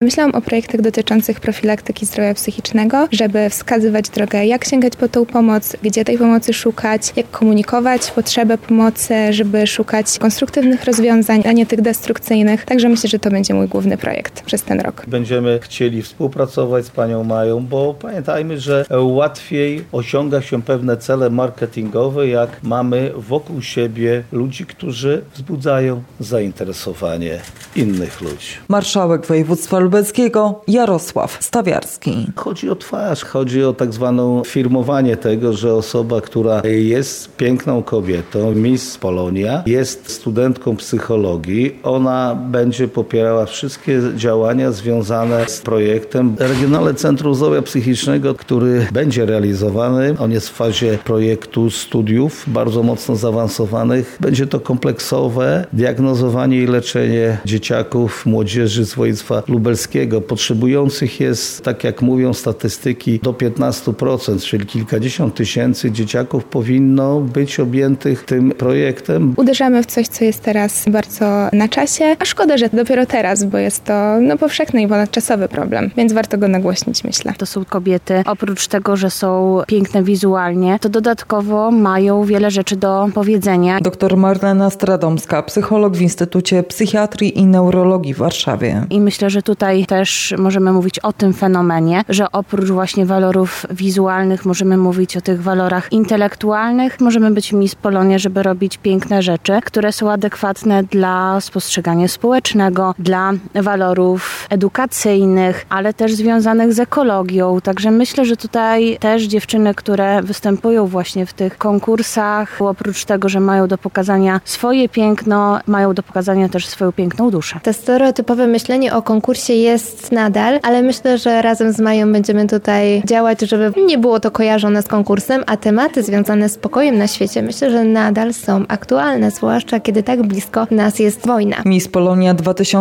Myślałam o projektach dotyczących profilaktyki zdrowia psychicznego, żeby wskazywać drogę, jak sięgać po tą pomoc, gdzie tej pomocy szukać, jak komunikować potrzebę pomocy, żeby szukać konstruktywnych rozwiązań, a nie tych destrukcyjnych. Także myślę, że to będzie mój główny projekt przez ten rok. Będziemy chcieli współpracować z panią Mają, bo pamiętajmy, że łatwiej osiąga się pewne cele marketingowe, jak mamy wokół siebie ludzi, którzy wzbudzają zainteresowanie innych ludzi. Marszałek województwa lubelskiego Jarosław Stawiarski. Chodzi o twarz, chodzi o tak zwane firmowanie tego, że osoba, która jest piękną kobietą, Miss Polonia, jest studentką psychologii, ona będzie popierała wszystkie działania związane z projektem Regionalne Centrum Zdrowia Psychicznego, który będzie realizowany. On jest w fazie projektu studiów bardzo mocno zaawansowanych. Będzie to kompleksowe diagnozowanie i leczenie dzieciaków, młodzieży z województwa lubelskiego. Potrzebujących jest, tak jak mówią statystyki, do 15%, czyli kilkadziesiąt tysięcy dzieciaków powinno być objętych tym projektem. Uderzamy w coś, co jest teraz bardzo na czasie, a szkoda, że dopiero teraz, bo jest to powszechny i ponadczasowy problem, więc warto go nagłośnić, myślę. To są kobiety, oprócz tego, że są piękne wizualnie, to dodatkowo mają wiele rzeczy do powiedzenia. Dr Marlena Stradomska, psycholog w Instytucie Psychiatrii i Neurologii w Warszawie. I myślę, że tutaj też możemy mówić o tym fenomenie, że oprócz właśnie walorów wizualnych możemy mówić o tych walorach intelektualnych. Możemy być Miss Polonia, żeby robić piękne rzeczy, które są adekwatne dla spostrzegania społecznego, dla walorów edukacyjnych, ale też związanych z ekologią. Także myślę, że tutaj też dziewczyny, które występują właśnie w tych konkursach, oprócz tego, że mają do pokazania swoje piękno, mają do pokazania też swoją piękną duszę. To stereotypowe myślenie o konkursie jest nadal, ale myślę, że razem z Mają będziemy tutaj działać, żeby nie było to kojarzone z konkursem, a tematy związane z pokojem na świecie myślę, że nadal są aktualne, zwłaszcza kiedy tak blisko nas jest wojna. Miss Polonia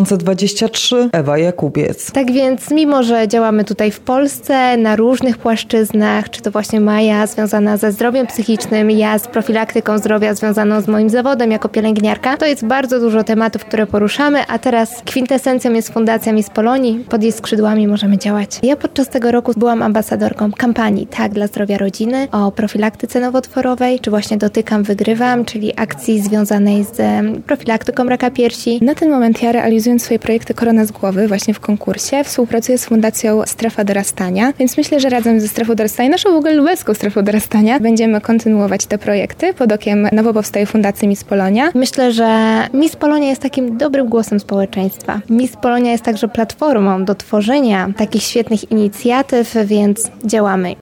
2023 Ewa Jakubiec. Tak więc mimo, że działamy tutaj w Polsce na różnych płaszczyznach, czy to właśnie Maja związana ze zdrowiem psychicznym, ja z profilaktyką zdrowia związaną z moim zawodem jako pielęgniarka, to jest bardzo dużo tematów, które poruszamy, a teraz kwintesencją jest Fundacja Miss Polonii. Pod jej skrzydłami możemy działać. Ja podczas tego roku byłam ambasadorką kampanii Tak dla zdrowia rodziny o profilaktyce nowotworowej, czy właśnie Dotykam, wygrywam, czyli akcji związanej z profilaktyką raka piersi. Na ten moment ja, realizując swoje projekty Korona z głowy właśnie w konkursie, współpracuję z Fundacją Strefa Dorastania, więc myślę, że razem ze Strefą Dorastania, naszą w ogóle lubelską Strefą Dorastania, będziemy kontynuować te projekty pod okiem nowo powstałej Fundacji Miss Polonia. Myślę, że Miss Polonia jest takim dobrym głosem społeczeństwa. Miss Polonia jest także platformą do tworzenia takich świetnych inicjatyw, więc działamy.